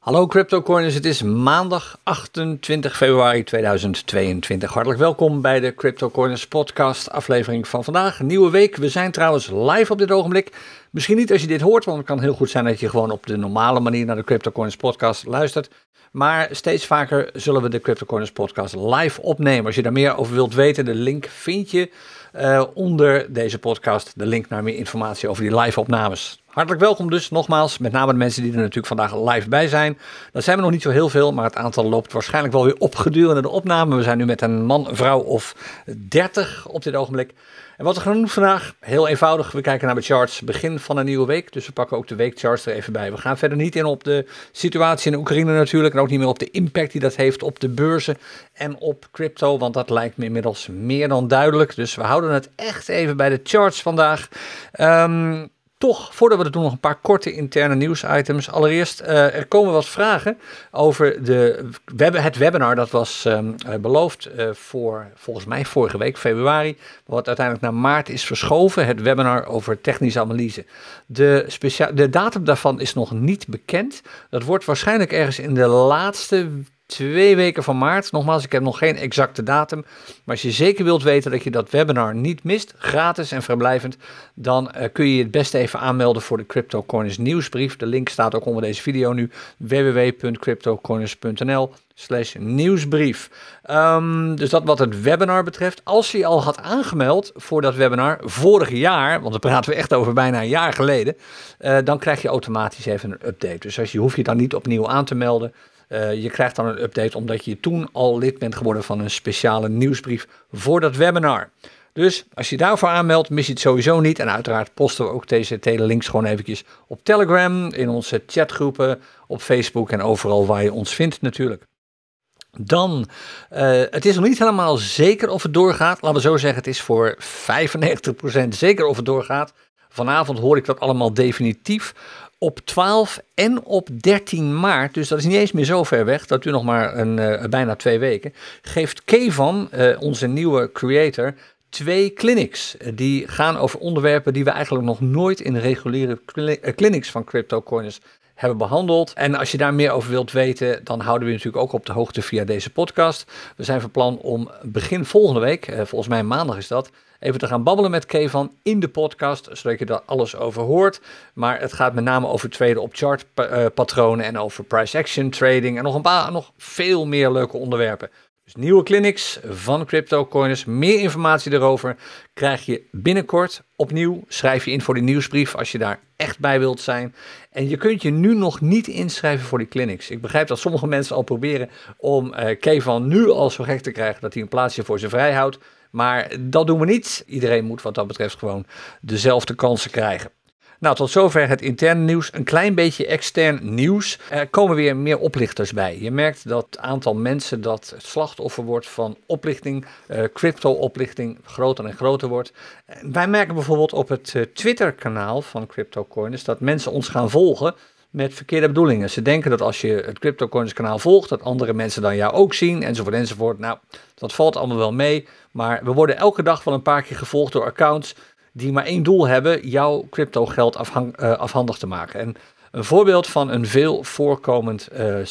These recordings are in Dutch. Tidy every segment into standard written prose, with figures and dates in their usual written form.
Hallo CryptoCoiners, het is maandag 28 februari 2022. Hartelijk welkom bij de CryptoCoiners podcast aflevering van vandaag. Een nieuwe week, we zijn trouwens live op dit ogenblik. Misschien niet als je dit hoort, want het kan heel goed zijn dat je gewoon op de normale manier naar de CryptoCoiners podcast luistert. Maar steeds vaker zullen we de CryptoCoiners podcast live opnemen. Als je daar meer over wilt weten, de link vind je onder deze podcast. De link naar meer informatie over die live opnames. Hartelijk welkom dus nogmaals, met name de mensen die er natuurlijk vandaag live bij zijn. Dat zijn we nog niet zo heel veel, maar het aantal loopt waarschijnlijk wel weer op gedurende de opname. We zijn nu met een man, vrouw of 30 op dit ogenblik. En wat we gaan doen vandaag, heel eenvoudig, we kijken naar de charts, begin van een nieuwe week. Dus we pakken ook de weekcharts er even bij. We gaan verder niet in op de situatie in Oekraïne natuurlijk en ook niet meer op de impact die dat heeft op de beurzen en op crypto, want dat lijkt me inmiddels meer dan duidelijk. Dus we houden het echt even bij de charts vandaag. Toch, voordat we dat doen, nog een paar korte interne nieuwsitems. Allereerst, er komen wat vragen over het webinar dat was beloofd voor, volgens mij, vorige week, februari. Wat uiteindelijk naar maart is verschoven. Het webinar over technische analyse. De datum daarvan is nog niet bekend. Dat wordt waarschijnlijk ergens in de laatste 2 weken van maart. Nogmaals, ik heb nog geen exacte datum. Maar als je zeker wilt weten dat je dat webinar niet mist, gratis en vrijblijvend, dan kun je je het beste even aanmelden voor de CryptoCoiners nieuwsbrief. De link staat ook onder deze video nu. www.cryptocoiners.nl/nieuwsbrief. Dus dat wat het webinar betreft. Als je al had aangemeld voor dat webinar vorig jaar, want dan praten we echt over bijna een jaar geleden, dan krijg je automatisch even een update. Dus hoef je dan niet opnieuw aan te melden. Je krijgt dan een update omdat je toen al lid bent geworden van een speciale nieuwsbrief voor dat webinar. Dus als je daarvoor aanmeldt, mis je het sowieso niet. En uiteraard posten we ook deze links gewoon eventjes op Telegram, in onze chatgroepen, op Facebook en overal waar je ons vindt natuurlijk. Dan, het is nog niet helemaal zeker of het doorgaat. Laten we zo zeggen, het is voor 95% zeker of het doorgaat. Vanavond hoor ik dat allemaal definitief. Op 12 en op 13 maart, dus dat is niet eens meer zo ver weg, dat duurt nog maar bijna 2 weken, geeft Kevan, onze nieuwe creator, 2 clinics. Die gaan over onderwerpen die we eigenlijk nog nooit in de reguliere clinics van CryptoCoiners hebben behandeld. En als je daar meer over wilt weten, dan houden we je natuurlijk ook op de hoogte via deze podcast. We zijn van plan om begin volgende week, volgens mij maandag is dat, even te gaan babbelen met Kevan in de podcast, zodat je daar alles over hoort. Maar het gaat met name over traden op chartpatronen en over price action trading en nog veel meer leuke onderwerpen. Dus nieuwe clinics van CryptoCoiners, meer informatie erover krijg je binnenkort. Opnieuw, schrijf je in voor die nieuwsbrief als je daar echt bij wilt zijn. En je kunt je nu nog niet inschrijven voor die clinics. Ik begrijp dat sommige mensen al proberen om Kevan nu al zo gek te krijgen dat hij een plaatsje voor zijn vrij houdt. Maar dat doen we niet. Iedereen moet wat dat betreft gewoon dezelfde kansen krijgen. Nou, tot zover het interne nieuws. Een klein beetje extern nieuws. Er komen weer meer oplichters bij. Je merkt dat het aantal mensen dat het slachtoffer wordt van oplichting, crypto-oplichting, groter en groter wordt. Wij merken bijvoorbeeld op het Twitter-kanaal van CryptoCoiners dat mensen ons gaan volgen met verkeerde bedoelingen. Ze denken dat als je het CryptoCoiners kanaal volgt, dat andere mensen dan jou ook zien, enzovoort, enzovoort. Nou, dat valt allemaal wel mee, maar we worden elke dag wel een paar keer gevolgd door accounts die maar één doel hebben, jouw crypto geld afhandig te maken. En een voorbeeld van een veel voorkomend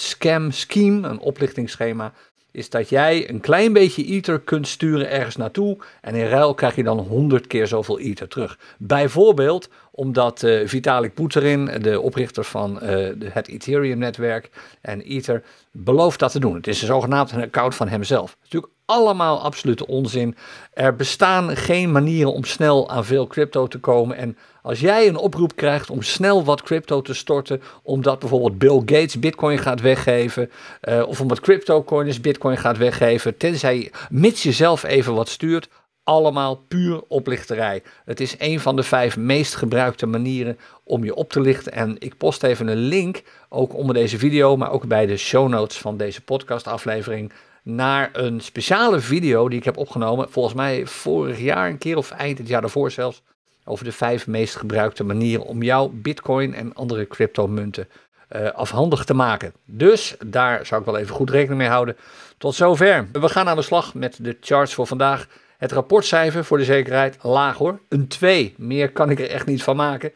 scheme, een oplichtingsschema, is dat jij een klein beetje Ether kunt sturen ergens naartoe en in ruil krijg je dan 100 keer zoveel Ether terug. Bijvoorbeeld omdat Vitalik Buterin, de oprichter van het Ethereum-netwerk en Ether, belooft dat te doen. Het is zogenaamd een account van hemzelf. Natuurlijk allemaal absolute onzin. Er bestaan geen manieren om snel aan veel crypto te komen. En als jij een oproep krijgt om snel wat crypto te storten, omdat bijvoorbeeld Bill Gates Bitcoin gaat weggeven, of omdat CryptoCoiners Bitcoin gaat weggeven, mits je zelf even wat stuurt, allemaal puur oplichterij. Het is een van de 5 meest gebruikte manieren om je op te lichten. En ik post even een link, ook onder deze video, maar ook bij de show notes van deze podcastaflevering, naar een speciale video die ik heb opgenomen, volgens mij vorig jaar een keer of eind het jaar daarvoor zelfs, over de 5 meest gebruikte manieren om jouw bitcoin en andere cryptomunten afhandig te maken. Dus daar zou ik wel even goed rekening mee houden. Tot zover. We gaan aan de slag met de charts voor vandaag. Het rapportcijfer voor de zekerheid laag hoor, een 2. Meer kan ik er echt niet van maken.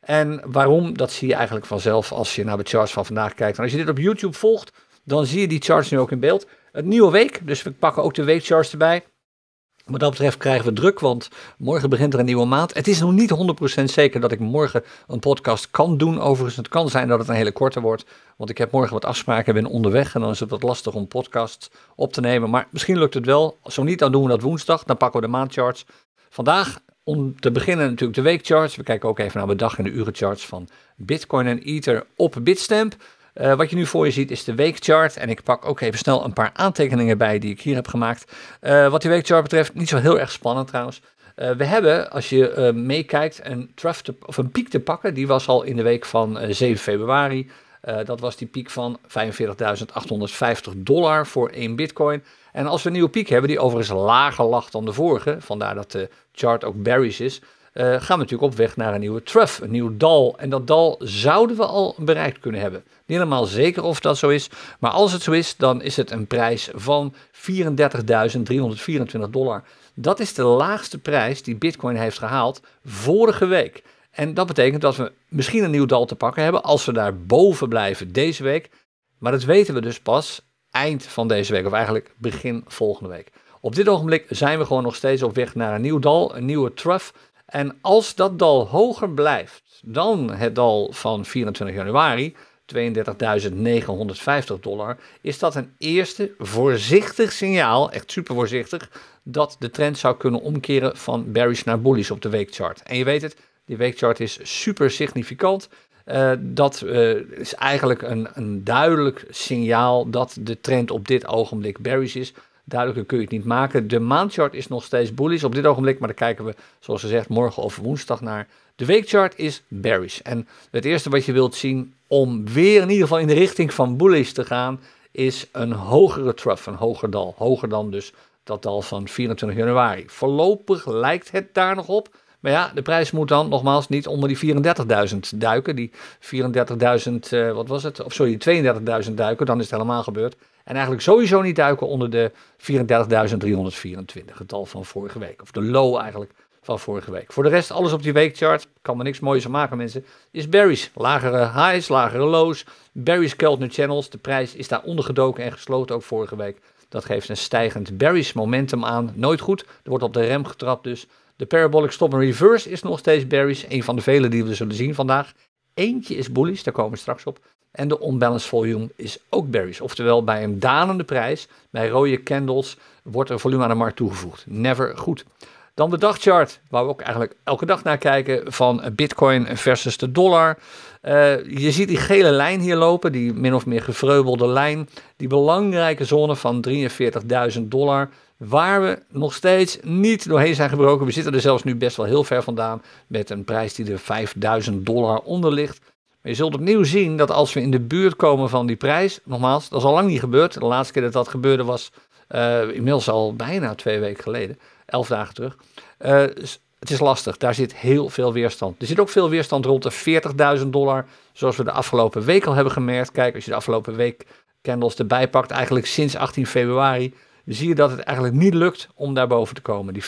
En waarom, dat zie je eigenlijk vanzelf als je naar de charts van vandaag kijkt. En als je dit op YouTube volgt, dan zie je die charts nu ook in beeld. Het nieuwe week, dus we pakken ook de weekcharts erbij. Wat dat betreft krijgen we druk, want morgen begint er een nieuwe maand. Het is nog niet 100% zeker dat ik morgen een podcast kan doen. Overigens, het kan zijn dat het een hele korte wordt. Want ik heb morgen wat afspraken, ben onderweg en dan is het wat lastig om podcasts op te nemen. Maar misschien lukt het wel. Zo niet, dan doen we dat woensdag. Dan pakken we de maandcharts. Vandaag, om te beginnen natuurlijk de weekcharts. We kijken ook even naar de dag- en de urencharts van Bitcoin en Ether op Bitstamp. Wat je nu voor je ziet is de weekchart. En ik pak ook even snel een paar aantekeningen bij die ik hier heb gemaakt. Wat die weekchart betreft, niet zo heel erg spannend trouwens. We hebben, als je meekijkt, een piek te pakken. Die was al in de week van 7 februari. Dat was die piek van $45.850 voor 1 bitcoin. En als we een nieuwe piek hebben, die overigens lager lag dan de vorige, vandaar dat de chart ook bearish is, gaan we natuurlijk op weg naar een nieuwe trough, een nieuw dal. En dat dal zouden we al bereikt kunnen hebben. Niet helemaal zeker of dat zo is, maar als het zo is, dan is het een prijs van $34.324. Dat is de laagste prijs die Bitcoin heeft gehaald vorige week. En dat betekent dat we misschien een nieuw dal te pakken hebben als we daar boven blijven deze week. Maar dat weten we dus pas eind van deze week, of eigenlijk begin volgende week. Op dit ogenblik zijn we gewoon nog steeds op weg naar een nieuw dal, een nieuwe trough. En als dat dal hoger blijft dan het dal van 24 januari, $32.950, is dat een eerste voorzichtig signaal, echt super voorzichtig, dat de trend zou kunnen omkeren van bearish naar bullish op de weekchart. En je weet het, die weekchart is super significant. Dat is eigenlijk een duidelijk signaal dat de trend op dit ogenblik bearish is. Duidelijker kun je het niet maken. De maandchart is nog steeds bullish op dit ogenblik, maar daar kijken we, zoals gezegd, morgen of woensdag naar. De weekchart is bearish. En het eerste wat je wilt zien om weer in ieder geval in de richting van bullish te gaan, is een hogere trough, een hoger dal. Hoger dan dus dat dal van 24 januari. Voorlopig lijkt het daar nog op. Maar ja, de prijs moet dan nogmaals niet onder die 34.000 duiken. Die 34.000, wat was het? Of sorry, 32.000 duiken, dan is het helemaal gebeurd. En eigenlijk sowieso niet duiken onder de 34.324, het dal van vorige week. Of de low eigenlijk van vorige week. Voor de rest, alles op die weekchart, kan er niks moois van maken mensen, is bearish. Lagere highs, lagere lows, bearish Keltner channels. De prijs is daar ondergedoken en gesloten ook vorige week. Dat geeft een stijgend bearish momentum aan. Nooit goed, er wordt op de rem getrapt dus. De parabolic stop and reverse is nog steeds bearish. Een van de vele die we zullen zien vandaag. Eentje is bullish, daar komen we straks op. En de unbalanced volume is ook bearish. Oftewel bij een dalende prijs, bij rode candles, wordt er volume aan de markt toegevoegd. Never goed. Dan de dagchart, waar we ook eigenlijk elke dag naar kijken van Bitcoin versus de dollar. Je ziet die gele lijn hier lopen, die min of meer gevreubelde lijn. Die belangrijke zone van $43.000, waar we nog steeds niet doorheen zijn gebroken. We zitten er zelfs nu best wel heel ver vandaan met een prijs die er $5.000 onder ligt. Maar je zult opnieuw zien dat als we in de buurt komen van die prijs, nogmaals, dat is al lang niet gebeurd. De laatste keer dat dat gebeurde was inmiddels al bijna 2 weken geleden, 11 dagen terug. Dus het is lastig, daar zit heel veel weerstand. Er zit ook veel weerstand rond de $40.000, zoals we de afgelopen week al hebben gemerkt. Kijk, als je de afgelopen week candles erbij pakt, eigenlijk sinds 18 februari, zie je dat het eigenlijk niet lukt om daarboven te komen. Die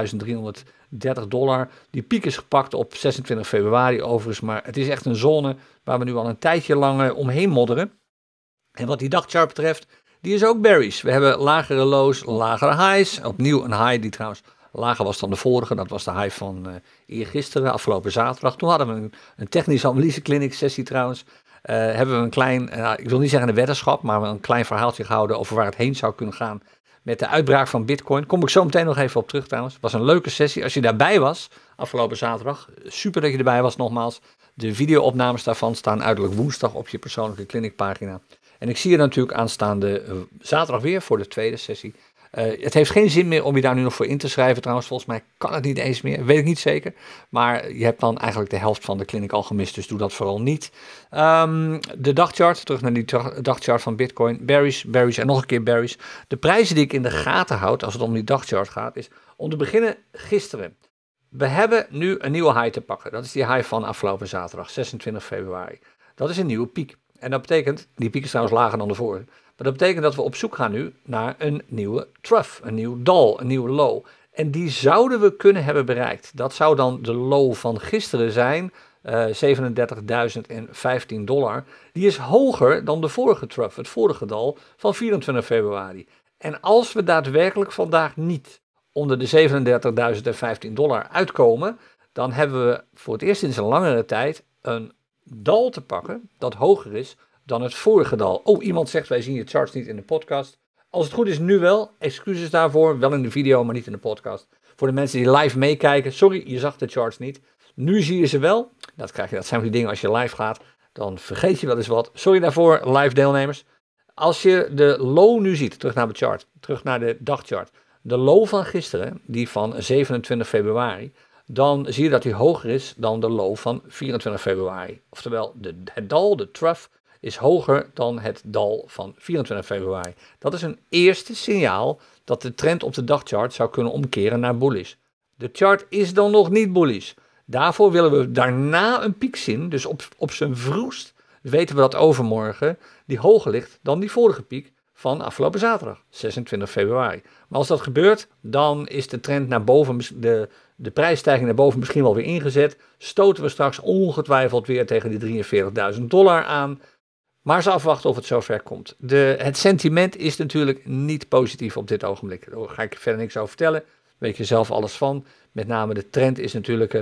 $40.330, die piek is gepakt op 26 februari overigens, maar het is echt een zone waar we nu al een tijdje lang omheen modderen. En wat die dagchart betreft, die is ook bearish. We hebben lagere lows, lagere highs. Opnieuw een high die trouwens lager was dan de vorige. Dat was de high van eergisteren, afgelopen zaterdag. Toen hadden we een technische analyse clinic sessie trouwens. Hebben we een klein, ik wil niet zeggen een weddenschap, maar een klein verhaaltje gehouden over waar het heen zou kunnen gaan met de uitbraak van Bitcoin. Kom ik zo meteen nog even op terug trouwens. Het was een leuke sessie. Als je daarbij was, afgelopen zaterdag, super dat je erbij was nogmaals. De videoopnames daarvan staan uiterlijk woensdag op je persoonlijke clinicpagina. En ik zie je natuurlijk aanstaande zaterdag weer voor de tweede sessie. Het heeft geen zin meer om je daar nu nog voor in te schrijven. Trouwens, volgens mij kan het niet eens meer. Weet ik niet zeker. Maar je hebt dan eigenlijk de helft van de clinic al gemist. Dus doe dat vooral niet. De dagchart. Terug naar die dagchart van Bitcoin. Bearish, bearish en nog een keer bearish. De prijzen die ik in de gaten houd als het om die dagchart gaat. Is om te beginnen gisteren. We hebben nu een nieuwe high te pakken. Dat is die high van afgelopen zaterdag. 26 februari. Dat is een nieuwe piek. En dat betekent, die piek is trouwens lager dan de vorige. Maar dat betekent dat we op zoek gaan nu naar een nieuwe trough, een nieuw dal, een nieuwe low. En die zouden we kunnen hebben bereikt. Dat zou dan de low van gisteren zijn, $37.015. Die is hoger dan de vorige trough, het vorige dal van 24 februari. En als we daadwerkelijk vandaag niet onder de $37.015 uitkomen, dan hebben we voor het eerst sinds een langere tijd een dal te pakken dat hoger is dan het vorige dal. Oh, iemand zegt wij zien je charts niet in de podcast. Als het goed is nu wel, excuses daarvoor, wel in de video, maar niet in de podcast. Voor de mensen die live meekijken, sorry, je zag de charts niet. Nu zie je ze wel. Dat zijn die dingen als je live gaat, dan vergeet je wel eens wat. Sorry daarvoor, live deelnemers. Als je de low nu ziet, terug naar de chart, terug naar de dagchart. De low van gisteren, die van 27 februari, dan zie je dat die hoger is dan de low van 24 februari. Oftewel, het dal, de trough, is hoger dan het dal van 24 februari. Dat is een eerste signaal dat de trend op de dagchart zou kunnen omkeren naar bullish. De chart is dan nog niet bullish. Daarvoor willen we daarna een piek zien, dus op zijn vroegst weten we dat overmorgen die hoger ligt dan die vorige piek van afgelopen zaterdag, 26 februari. Maar als dat gebeurt, dan is de trend naar boven, de prijsstijging naar boven misschien wel weer ingezet. Stoten we straks ongetwijfeld weer tegen die $43.000 aan. Maar eens afwachten of het zover komt. Het sentiment is natuurlijk niet positief op dit ogenblik. Daar ga ik verder niks over vertellen. Weet je zelf alles van. Met name de trend is natuurlijk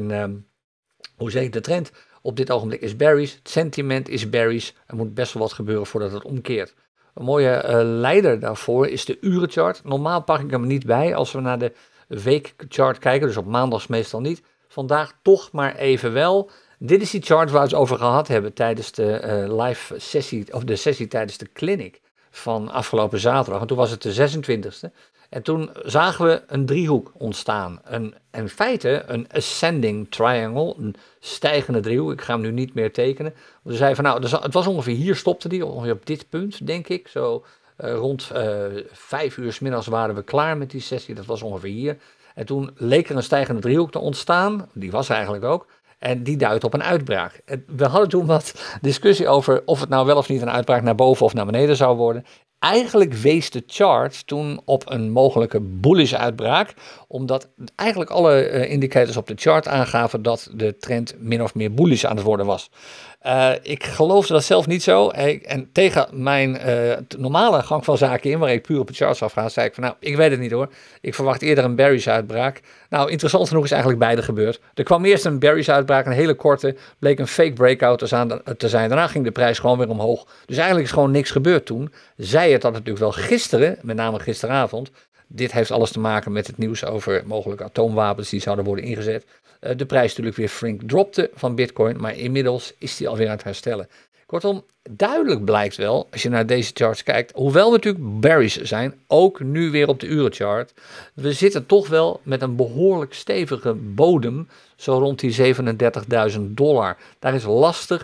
de trend op dit ogenblik is bearish. Het sentiment is bearish. Er moet best wel wat gebeuren voordat het omkeert. Een mooie leider daarvoor is de urenchart. Normaal pak ik hem niet bij als we naar de weekchart kijken. Dus op maandags meestal niet. Vandaag toch maar even wel. Dit is die chart waar we het over gehad hebben tijdens de live sessie, of de sessie tijdens de clinic van afgelopen zaterdag. En toen was het de 26e. En toen zagen we een driehoek ontstaan. In feite een ascending triangle, een stijgende driehoek. Ik ga hem nu niet meer tekenen. We zeiden van het was ongeveer hier stopte die, ongeveer op dit punt denk ik. Zo rond 5 uur 's middags waren we klaar met die sessie, dat was ongeveer hier. En toen leek er een stijgende driehoek te ontstaan, die was er eigenlijk ook. En die duidt op een uitbraak. We hadden toen wat discussie over of het nou wel of niet een uitbraak naar boven of naar beneden zou worden. Eigenlijk wees de chart toen op een mogelijke bullish uitbraak, omdat eigenlijk alle indicators op de chart aangaven dat de trend min of meer bullish aan het worden was. Ik geloofde dat zelf niet zo. En tegen mijn normale gang van zaken in, waar ik puur op de charts afga, zei ik van ik weet het niet hoor. Ik verwacht eerder een bearish uitbraak. Nou, interessant genoeg is eigenlijk beide gebeurd. Er kwam eerst een bearish uitbraak, een hele korte, bleek een fake breakout te zijn. Daarna ging de prijs gewoon weer omhoog. Dus eigenlijk is gewoon niks gebeurd toen. Zij het dat natuurlijk wel gisteren, met name gisteravond. Dit heeft alles te maken met het nieuws over mogelijke atoomwapens die zouden worden ingezet. De prijs natuurlijk weer flink dropte van Bitcoin, maar inmiddels is die alweer aan het herstellen. Kortom, duidelijk blijkt wel, als je naar deze charts kijkt, hoewel we natuurlijk bearish zijn, ook nu weer op de urenchart, we zitten toch wel met een behoorlijk stevige bodem, zo rond die $37.000. Daar is lastig,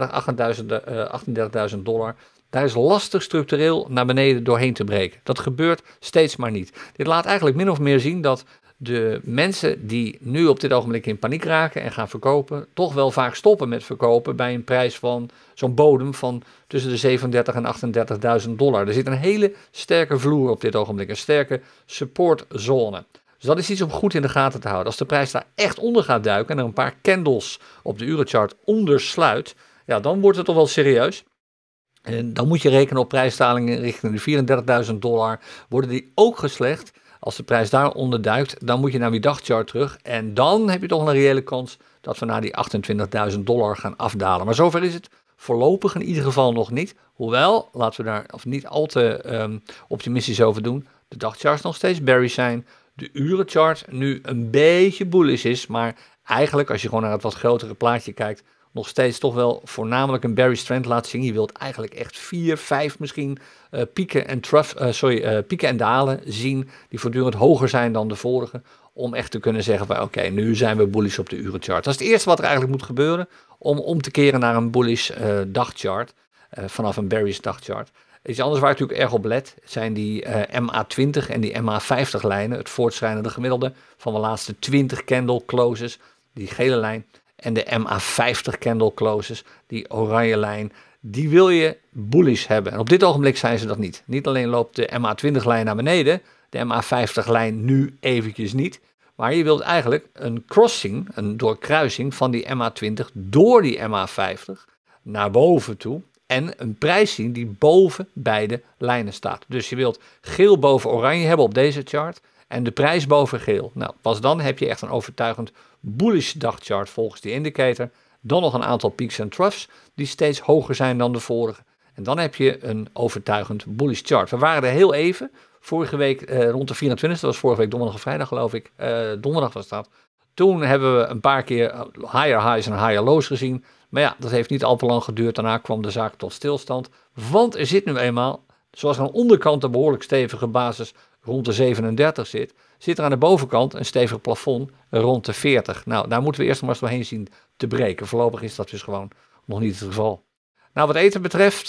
$38.000, daar is lastig structureel naar beneden doorheen te breken. Dat gebeurt steeds maar niet. Dit laat eigenlijk min of meer zien dat de mensen die nu op dit ogenblik in paniek raken en gaan verkopen, toch wel vaak stoppen met verkopen bij een prijs van zo'n bodem van tussen de $37.000 en $38.000. Er zit een hele sterke vloer op dit ogenblik, een sterke supportzone. Dus dat is iets om goed in de gaten te houden. Als de prijs daar echt onder gaat duiken en er een paar candles op de urenchart ondersluit, ja, dan wordt het toch wel serieus. En dan moet je rekenen op prijsdalingen richting de $34.000. Worden die ook geslecht? Als de prijs daaronder duikt, dan moet je naar die dagchart terug. En dan heb je toch een reële kans dat we naar die $28.000 gaan afdalen. Maar zover is het voorlopig in ieder geval nog niet. Hoewel, laten we daar niet al te optimistisch over doen. De dagcharts nog steeds bearish zijn. De urenchart nu een beetje bullish is. Maar eigenlijk, als je gewoon naar het wat grotere plaatje kijkt, nog steeds toch wel voornamelijk een bearish trend laat zien. Je wilt eigenlijk echt 4, 5 misschien pieken en dalen zien die voortdurend hoger zijn dan de vorige. Om echt te kunnen zeggen van oké, nu zijn we bullish op de urenchart. Dat is het eerste wat er eigenlijk moet gebeuren om te keren naar een bullish dagchart. Vanaf een bearish dagchart. Iets anders waar ik natuurlijk erg op let zijn die MA20 en die MA50 lijnen. Het voortschrijdende gemiddelde van de laatste 20 candle closes. Die gele lijn. En de MA50 candle closes, die oranje lijn, die wil je bullish hebben. En op dit ogenblik zijn ze dat niet. Niet alleen loopt de MA20 lijn naar beneden, de MA50 lijn nu eventjes niet. Maar je wilt eigenlijk een crossing, een doorkruising van die MA20 door die MA50 naar boven toe. En een prijs zien die boven beide lijnen staat. Dus je wilt geel boven oranje hebben op deze chart en de prijs boven geel. Nou, pas dan heb je echt een overtuigend bullish dagchart volgens die indicator. Dan nog een aantal peaks en troughs die steeds hoger zijn dan de vorige. En dan heb je een overtuigend bullish chart. We waren er heel even, vorige week rond de 24e, dat was vorige week donderdag of vrijdag geloof ik, donderdag was dat. Toen hebben we een paar keer higher highs en higher lows gezien. Maar ja, dat heeft niet al te lang geduurd. Daarna kwam de zaak tot stilstand. Want er zit nu eenmaal, zoals aan de onderkant een behoorlijk stevige basis rond de 37 zit er aan de bovenkant een stevig plafond rond de 40. Nou, daar moeten we eerst maar eens doorheen zien te breken. Voorlopig is dat dus gewoon nog niet het geval. Nou, wat Ether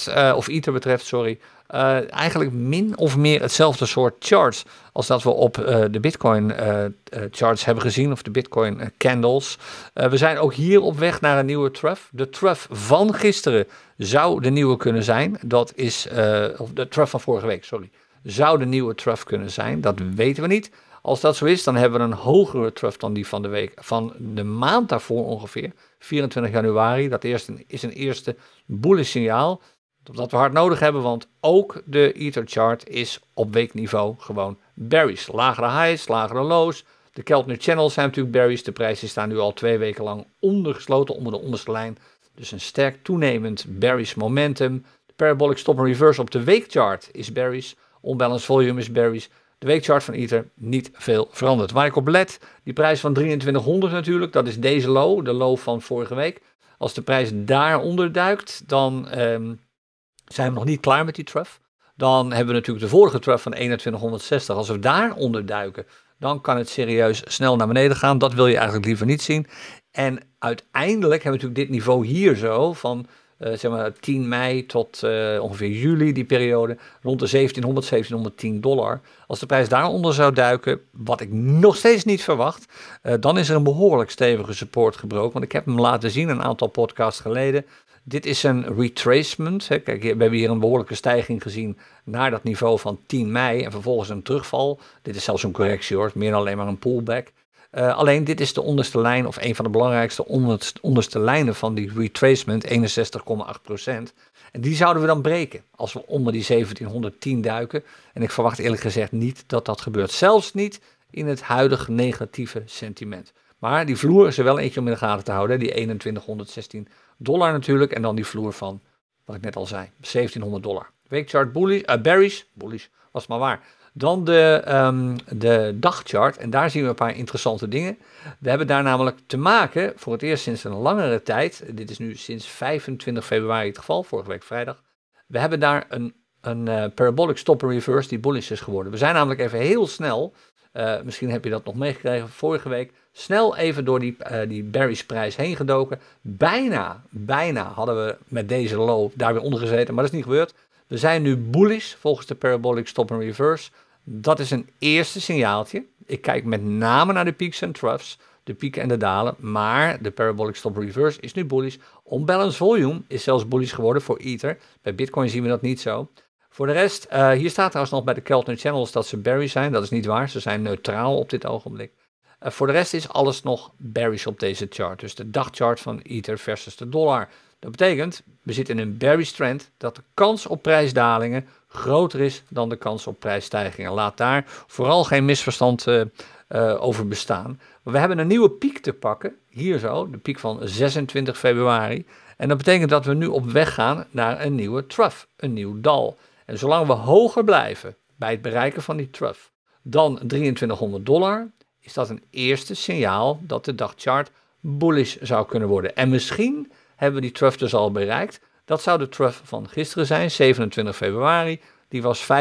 betreft, eigenlijk min of meer hetzelfde soort charts als dat we op de Bitcoin charts hebben gezien, of de Bitcoin candles. We zijn ook hier op weg naar een nieuwe trough. De trough van gisteren zou de nieuwe kunnen zijn. Dat is, of de trough van vorige week, zou de nieuwe trough kunnen zijn. Dat weten we niet. Als dat zo is, dan hebben we een hogere trough dan die van de week, van de maand daarvoor ongeveer, 24 januari. Dat is een eerste bullish signaal dat we hard nodig hebben, want ook de Ether chart is op weekniveau gewoon bearish. Lagere highs, lagere lows. De Keltner channels zijn natuurlijk bearish. De prijzen staan nu al 2 weken lang ondergesloten, onder de onderste lijn. Dus een sterk toenemend bearish momentum. De parabolic stop and reverse op de weekchart is bearish. Unbalanced volume is bearish. De weekchart van Ether niet veel veranderd. Waar ik op let, die prijs van 2300 natuurlijk, dat is deze low, de low van vorige week. Als de prijs daaronder duikt, dan zijn we nog niet klaar met die trough. Dan hebben we natuurlijk de vorige trough van 2160. Als we daaronder duiken, dan kan het serieus snel naar beneden gaan. Dat wil je eigenlijk liever niet zien. En uiteindelijk hebben we natuurlijk dit niveau hier zo van 10 mei tot ongeveer juli, die periode, rond de $1710. Als de prijs daaronder zou duiken, wat ik nog steeds niet verwacht, dan is er een behoorlijk stevige support gebroken. Want ik heb hem laten zien een aantal podcasts geleden. Dit is een retracement. Hè. Kijk, we hebben hier een behoorlijke stijging gezien naar dat niveau van 10 mei en vervolgens een terugval. Dit is zelfs een correctie hoor, meer dan alleen maar een pullback. Alleen dit is de onderste lijn, of een van de belangrijkste onderste lijnen van die retracement, 61,8%. En die zouden we dan breken als we onder die 1710 duiken. En ik verwacht eerlijk gezegd niet dat dat gebeurt. Zelfs niet in het huidige negatieve sentiment. Maar die vloer is er wel eentje om in de gaten te houden. Die $2116 natuurlijk. En dan die vloer van, wat ik net al zei, $1700. Weekchart bearish, was het maar waar. Dan de dagchart, en daar zien we een paar interessante dingen. We hebben daar namelijk te maken, voor het eerst sinds een langere tijd, dit is nu sinds 25 februari het geval, vorige week vrijdag. We hebben daar een parabolic stop and reverse die bullish is geworden. We zijn namelijk even heel snel, misschien heb je dat nog meegekregen vorige week, snel even door die bearish prijs heen gedoken. Bijna hadden we met deze low daar weer onder gezeten, maar dat is niet gebeurd. We zijn nu bullish volgens de parabolic stop and reverse. Dat is een eerste signaaltje. Ik kijk met name naar de peaks en troughs, de pieken en de dalen, maar de parabolic stop and reverse is nu bullish. Unbalanced volume is zelfs bullish geworden voor Ether. Bij Bitcoin zien we dat niet zo. Voor de rest, hier staat trouwens nog bij de Keltner channels dat ze bearish zijn. Dat is niet waar, ze zijn neutraal op dit ogenblik. Voor de rest is alles nog bearish op deze chart. Dus de dagchart van Ether versus de dollar. Dat betekent, we zitten in een bearish trend, dat de kans op prijsdalingen groter is dan de kans op prijsstijgingen. Laat daar vooral geen misverstand over bestaan. Maar we hebben een nieuwe piek te pakken, hier zo, de piek van 26 februari. En dat betekent dat we nu op weg gaan naar een nieuwe trough, een nieuw dal. En zolang we hoger blijven bij het bereiken van die trough dan $2300, is dat een eerste signaal dat de dagchart bullish zou kunnen worden. En misschien hebben we die trough dus al bereikt. Dat zou de trough van gisteren zijn, 27 februari. Die was $2558.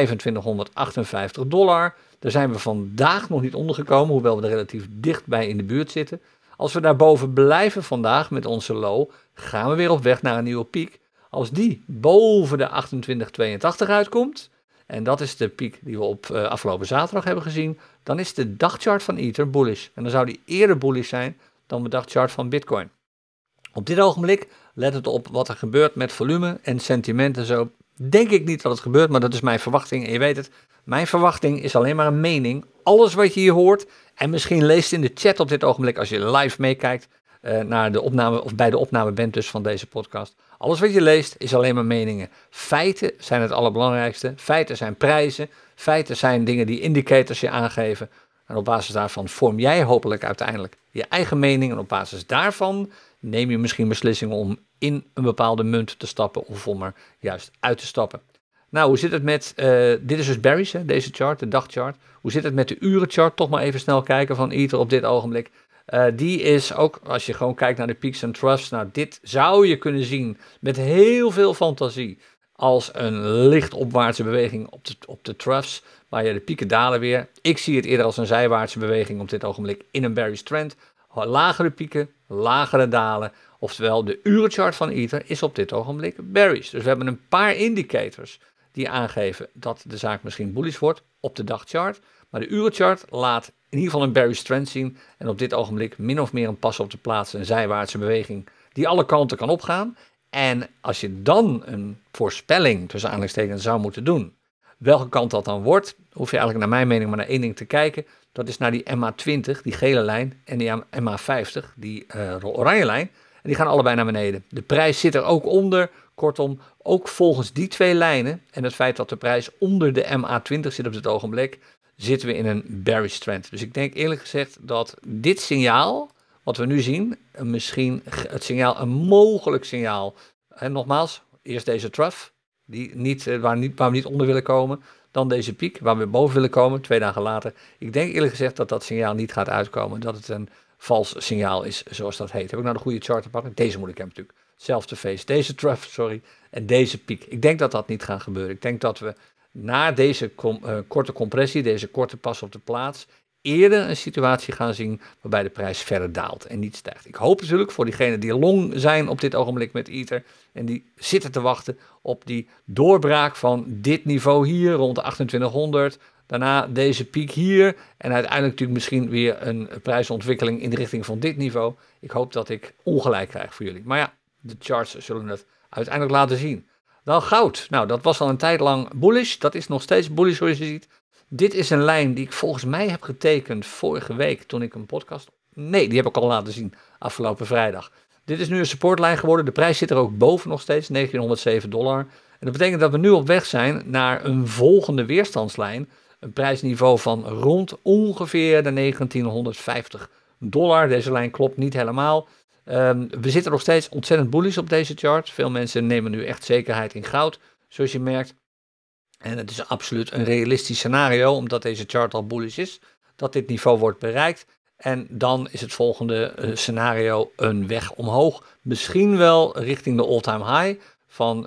Daar zijn we vandaag nog niet ondergekomen, hoewel we er relatief dichtbij in de buurt zitten. Als we daarboven blijven vandaag met onze low, gaan we weer op weg naar een nieuwe piek. Als die boven de 2882 uitkomt, en dat is de piek die we op afgelopen zaterdag hebben gezien, dan is de dagchart van Ether bullish. En dan zou die eerder bullish zijn dan de dagchart van Bitcoin. Op dit ogenblik, let het op wat er gebeurt met volume en sentiment en zo. Denk ik niet dat het gebeurt, maar dat is mijn verwachting. En je weet het, mijn verwachting is alleen maar een mening alles wat je hier hoort en misschien leest in de chat op dit ogenblik als je live meekijkt naar de opname of bij de opname bent dus van deze podcast. Alles wat je leest is alleen maar meningen. Feiten zijn het allerbelangrijkste. Feiten zijn prijzen. Feiten zijn dingen die indicators je aangeven. En op basis daarvan vorm jij hopelijk uiteindelijk je eigen mening. En op basis daarvan neem je misschien beslissingen om in een bepaalde munt te stappen of om er juist uit te stappen. Nou, hoe zit het met, dit is dus Barry's, hè, deze chart, de dagchart. Hoe zit het met de urenchart? Toch maar even snel kijken van Ether op dit ogenblik. Die is ook, als je gewoon kijkt naar de peaks en troughs, nou dit zou je kunnen zien met heel veel fantasie als een licht opwaartse beweging op de troughs, waar je de pieken dalen weer. Ik zie het eerder als een zijwaartse beweging op dit ogenblik in een bearish trend. Lagere pieken, lagere dalen. Oftewel, de urenchart van Ether is op dit ogenblik bearish. Dus we hebben een paar indicators die aangeven dat de zaak misschien bullish wordt op de dagchart. Maar de urenchart laat in ieder geval een bearish trend zien. En op dit ogenblik min of meer een pas op de plaats, een zijwaartse beweging die alle kanten kan opgaan. En als je dan een voorspelling tussen aanhalingstekens zou moeten doen, welke kant dat dan wordt, hoef je eigenlijk naar mijn mening maar naar één ding te kijken. Dat is naar die MA20, die gele lijn, en die MA50, die oranje lijn. En die gaan allebei naar beneden. De prijs zit er ook onder. Kortom, ook volgens die twee lijnen en het feit dat de prijs onder de MA20 zit op dit ogenblik, zitten we in een bearish trend. Dus ik denk eerlijk gezegd dat dit signaal, wat we nu zien, misschien het signaal, een mogelijk signaal. En nogmaals, eerst deze trough, waar we niet onder willen komen. Dan deze piek, waar we boven willen komen, 2 dagen later. Ik denk eerlijk gezegd dat dat signaal niet gaat uitkomen. Dat het een vals signaal is, zoals dat heet. Heb ik nou de goede chart te pakken? Deze moet ik hebben natuurlijk. Zelfde face. Deze trough, sorry. En deze piek. Ik denk dat dat niet gaat gebeuren. Ik denk dat we na deze korte compressie, deze korte pas op de plaats, eerder een situatie gaan zien waarbij de prijs verder daalt en niet stijgt. Ik hoop natuurlijk voor diegenen die long zijn op dit ogenblik met Ether en die zitten te wachten op die doorbraak van dit niveau hier rond de 2800, daarna deze piek hier en uiteindelijk natuurlijk misschien weer een prijsontwikkeling in de richting van dit niveau. Ik hoop dat ik ongelijk krijg voor jullie. Maar ja, de charts zullen het uiteindelijk laten zien. Dan goud. Nou, dat was al een tijd lang bullish. Dat is nog steeds bullish zoals je ziet. Dit is een lijn die ik volgens mij heb getekend vorige week toen ik een podcast... Nee, die heb ik al laten zien afgelopen vrijdag. Dit is nu een supportlijn geworden. De prijs zit er ook boven nog steeds, $1907. En dat betekent dat we nu op weg zijn naar een volgende weerstandslijn. Een prijsniveau van rond ongeveer de $1950. Deze lijn klopt niet helemaal. We zitten nog steeds ontzettend bullish op deze chart. Veel mensen nemen nu echt zekerheid in goud, zoals je merkt. En het is absoluut een realistisch scenario, omdat deze chart al bullish is, dat dit niveau wordt bereikt. En dan is het volgende scenario een weg omhoog. Misschien wel richting de all-time high van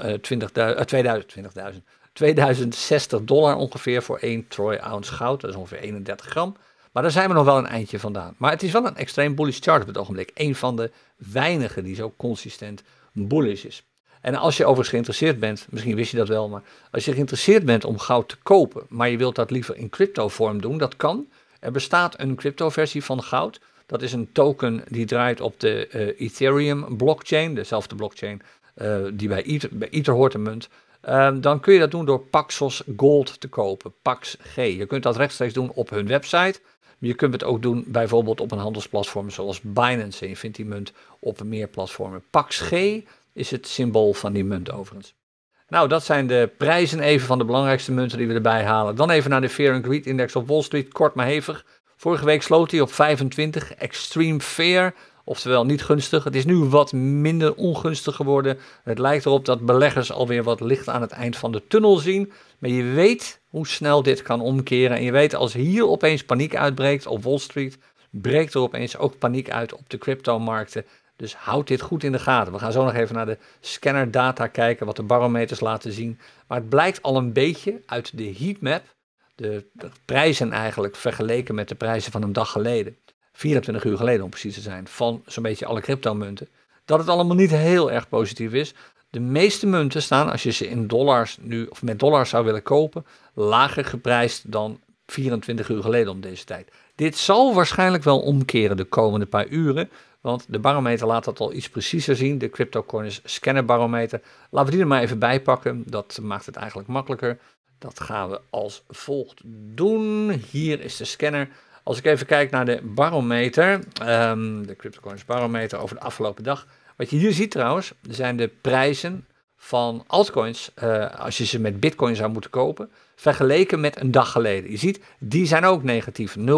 $2060 ongeveer voor 1 troy ounce goud. Dat is ongeveer 31 gram. Maar daar zijn we nog wel een eindje vandaan. Maar het is wel een extreem bullish chart op het ogenblik. Een van de weinigen die zo consistent bullish is. En als je overigens geïnteresseerd bent, misschien wist je dat wel, maar als je geïnteresseerd bent om goud te kopen, maar je wilt dat liever in crypto vorm doen, dat kan. Er bestaat een crypto versie van goud. Dat is een token die draait op de Ethereum blockchain, dezelfde blockchain die bij Ether hoort, een munt. Dan kun je dat doen door Paxos Gold te kopen, PaxG. Je kunt dat rechtstreeks doen op hun website. Je kunt het ook doen bijvoorbeeld op een handelsplatform zoals Binance. En je vindt die munt op meer platformen. PaxG is het symbool van die munt overigens. Nou, dat zijn de prijzen even van de belangrijkste munten die we erbij halen. Dan even naar de Fear and Greed Index op Wall Street, kort maar hevig. Vorige week sloot hij op 25, extreme fear, oftewel niet gunstig. Het is nu wat minder ongunstig geworden. Het lijkt erop dat beleggers alweer wat licht aan het eind van de tunnel zien. Maar je weet hoe snel dit kan omkeren. En je weet als hier opeens paniek uitbreekt op Wall Street, breekt er opeens ook paniek uit op de cryptomarkten. Dus houd dit goed in de gaten. We gaan zo nog even naar de scannerdata kijken, wat de barometers laten zien. Maar het blijkt al een beetje uit de heatmap, de prijzen eigenlijk vergeleken met de prijzen van een dag geleden, 24 uur geleden om precies te zijn, van zo'n beetje alle cryptomunten, dat het allemaal niet heel erg positief is. De meeste munten staan, als je ze in dollars nu of met dollars zou willen kopen, lager geprijsd dan 24 uur geleden om deze tijd. Dit zal waarschijnlijk wel omkeren de komende paar uren, want de barometer laat dat al iets preciezer zien. De CryptoCoins scannerbarometer. Laten we die er maar even bij pakken. Dat maakt het eigenlijk makkelijker. Dat gaan we als volgt doen. Hier is de scanner. Als ik even kijk naar de barometer, de CryptoCoins barometer over de afgelopen dag. Wat je hier ziet trouwens, zijn de prijzen van altcoins, als je ze met bitcoin zou moeten kopen, vergeleken met een dag geleden. Je ziet, die zijn ook negatief, 0,4%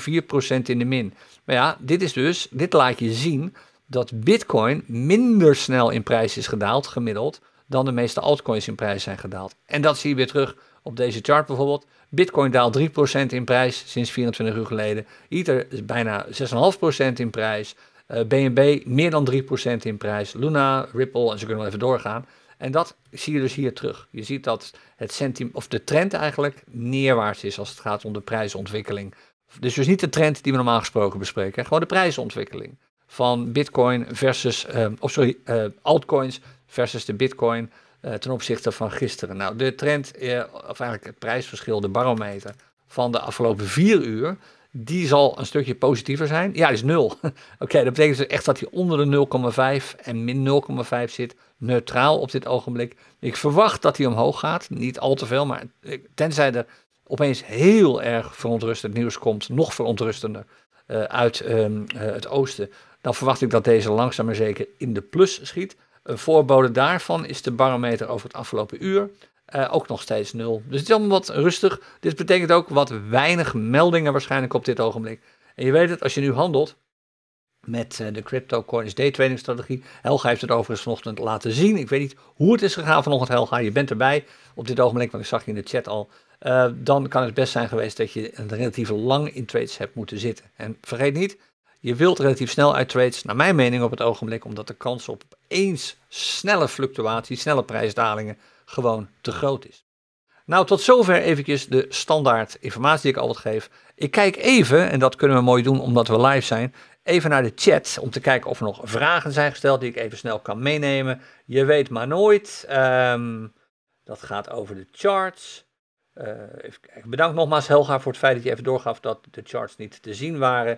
in de min. Maar ja, dit laat je zien dat bitcoin minder snel in prijs is gedaald, gemiddeld, dan de meeste altcoins in prijs zijn gedaald. En dat zie je weer terug op deze chart bijvoorbeeld. Bitcoin daalt 3% in prijs sinds 24 uur geleden. Ether is bijna 6,5% in prijs. BNB meer dan 3% in prijs. Luna, Ripple en ze kunnen wel even doorgaan. En dat zie je dus hier terug. Je ziet dat de trend eigenlijk neerwaarts is als het gaat om de prijsontwikkeling. Dus niet de trend die we normaal gesproken bespreken. Gewoon de prijsontwikkeling van Bitcoin versus, altcoins versus de Bitcoin ten opzichte van gisteren. Nou, de trend, of eigenlijk het prijsverschil, de barometer van de afgelopen 4 uur, die zal een stukje positiever zijn. Ja, die is 0. Oké, dat betekent dus echt dat hij onder de 0,5 en min 0,5 zit. Neutraal op dit ogenblik. Ik verwacht dat hij omhoog gaat. Niet al te veel, maar tenzij er opeens heel erg verontrustend nieuws komt, nog verontrustender uit het oosten, dan verwacht ik dat deze langzaam maar zeker in de plus schiet. Een voorbode daarvan is de barometer over het afgelopen uur. Ook nog steeds 0. Dus het is allemaal wat rustig. Dit betekent ook wat weinig meldingen waarschijnlijk op dit ogenblik. En je weet het, als je nu handelt met de CryptoCoins daytrading strategie. Helga heeft het overigens vanochtend laten zien. Ik weet niet hoe het is gegaan vanochtend, Helga. Je bent erbij op dit ogenblik, want ik zag je in de chat al. Dan kan het best zijn geweest dat je relatief lang in trades hebt moeten zitten. En vergeet niet, je wilt relatief snel uit trades, naar mijn mening op het ogenblik, omdat de kans op eens snelle fluctuatie, snelle prijsdalingen gewoon te groot is. Nou, tot zover eventjes de standaard informatie die ik altijd geef. Ik kijk even, en dat kunnen we mooi doen omdat we live zijn, even naar de chat om te kijken of er nog vragen zijn gesteld die ik even snel kan meenemen. Je weet maar nooit. Dat gaat over de charts. Even kijken. Bedankt nogmaals Helga voor het feit dat je even doorgaf dat de charts niet te zien waren.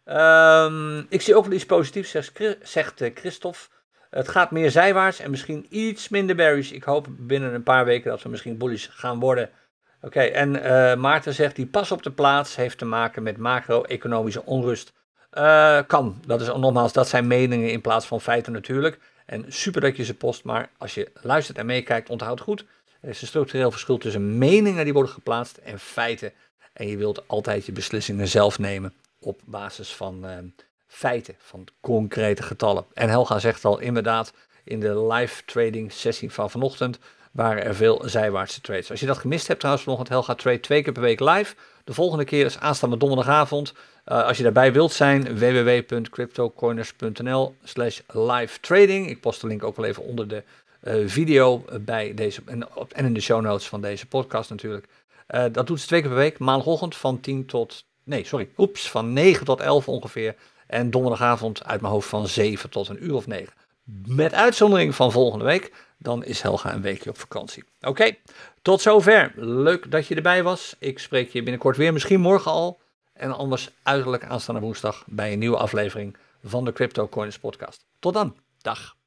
Ik zie ook wel iets positiefs, zegt Christophe. Het gaat meer zijwaarts en misschien iets minder bearish. Ik hoop binnen een paar weken dat we misschien bullish gaan worden. Oké, en Maarten zegt, die pas op de plaats heeft te maken met macro-economische onrust. Kan, dat zijn meningen in plaats van feiten natuurlijk. En super dat je ze post, maar als je luistert en meekijkt, onthoud goed. Er is een structureel verschil tussen meningen die worden geplaatst en feiten. En je wilt altijd je beslissingen zelf nemen op basis van feiten, van concrete getallen. En Helga zegt al, inderdaad, in de live trading sessie van vanochtend waren er veel zijwaartse trades. Als je dat gemist hebt trouwens vanochtend, Helga trade 2 keer per week live. De volgende keer is aanstaande donderdagavond. Als je daarbij wilt zijn, www.cryptocoiners.nl/live trading. Ik post de link ook wel even onder de video bij deze en in de show notes van deze podcast natuurlijk. Dat doet ze 2 keer per week, maandagochtend van 9 tot 11 ongeveer. En donderdagavond uit mijn hoofd van 7 tot een uur of 9. Met uitzondering van volgende week, dan is Helga een weekje op vakantie. Oké, tot zover. Leuk dat je erbij was. Ik spreek je binnenkort weer, misschien morgen al. En anders uiterlijk aanstaande woensdag bij een nieuwe aflevering van de CryptoCoiners podcast. Tot dan. Dag.